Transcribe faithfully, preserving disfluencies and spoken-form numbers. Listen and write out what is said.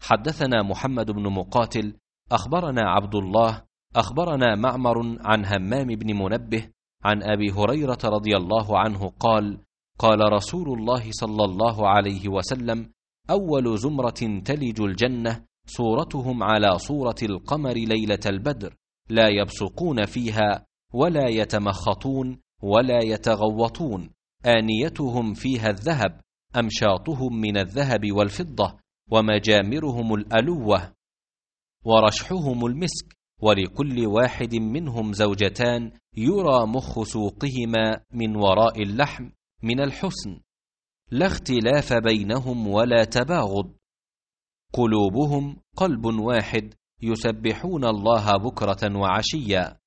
حدثنا محمد بن مقاتل أخبرنا عبد الله أخبرنا معمر عن همام بن منبه عن أبي هريرة رضي الله عنه قال: قال رسول الله صلى الله عليه وسلم: أول زمرة تلج الجنة صورتهم على صورة القمر ليلة البدر، لا يبصقون فيها ولا يتمخطون ولا يتغوطون، آنيتهم فيها الذهب، أمشاطهم من الذهب والفضة، ومجامرهم الألوة، ورشحهم المسك، ولكل واحد منهم زوجتان يرى مخ سوقهما من وراء اللحم من الحسن، لا اختلاف بينهم ولا تباغض، قلوبهم قلب واحد، يسبحون الله بكرة وعشيا.